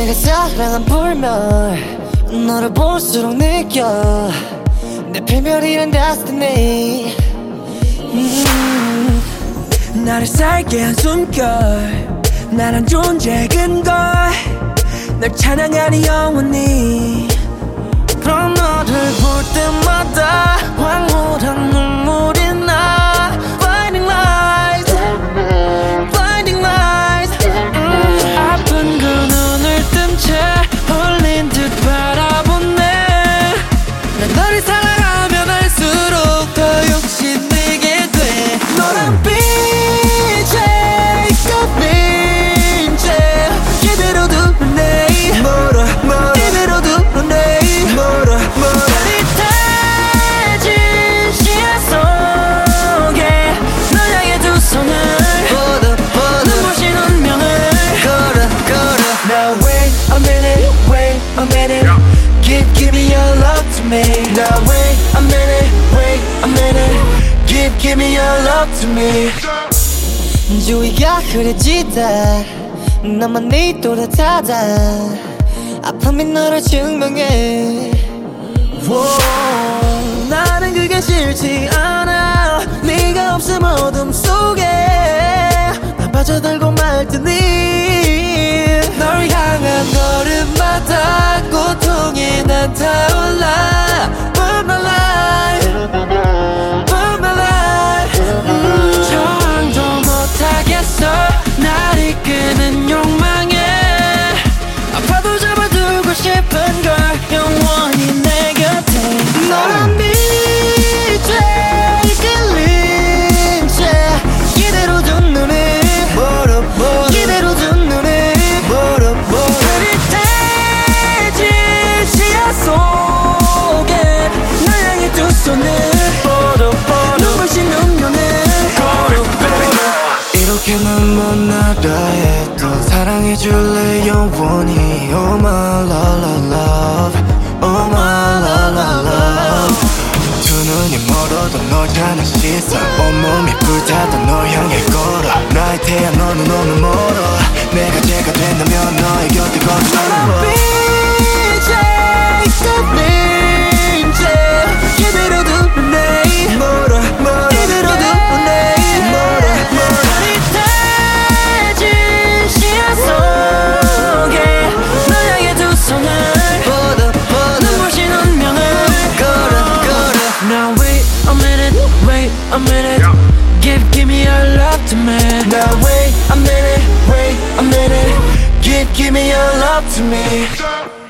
내가 사랑한 불멸 너를 볼수록 느껴 내 필멸이란 destiny 나를 살게 한 숨결 나란 존재의 근거 널 찬양하니 영원히 그럼 너를 볼 때마다 황홀한 눈물이 나 Blinding lights Blinding lights 아픈 그 눈을 뜬 채 홀린 듯 바라보네 난 너를 사랑하면 할수록 더 욕심내게 돼 너란 빛에 꼽힌 채 이대로 두네 이대로 두네 짜릿해진 시야 속에 널 향해 두 손을 눈부신 운명을 걸어 Now wait a minute, wait a minute Give me your love to me Now wait a minute, wait a minute Give me your love to me 주위가 흐려지다 나만 네 또렷하다 아픔이 너를 증명해 나는 그게 싫지 않아 네가 없음 어둠 속에 난 빠져들고 말 테니 널 향한 걸음마다 고통이 난 타올라 Burn my life Burn my life 저항도 못하겠어 날 이끄는 욕망에 아파도 잡아두고 싶은 걸 영원히 내 곁에 너란 빛에 이끌린 채 이대로 둔 눈에 이대로 둔 눈에 흐릿해진 시야 속에 널 향해 두 손을 눈부신 운명을 이렇게는 못 나가 해도 사랑해줄래 영원히 Oh my love Oh my love 두 눈이 멀어도 널 향한 시선 온몸이 불타도 널 향해 걸어 나의 태양 너는 너무 멀어 내가 제가 된다면 너의 곁에 걷어 빛에 꼽힌 채 이대로 두네 이대로 두네 흐릿해진 시야 속에 널 향해 두 손을 눈부신 운명을 걸어 Now wait a minute, wait a minute Give me your love to me Now wait a minute, wait a minute Give me your love to me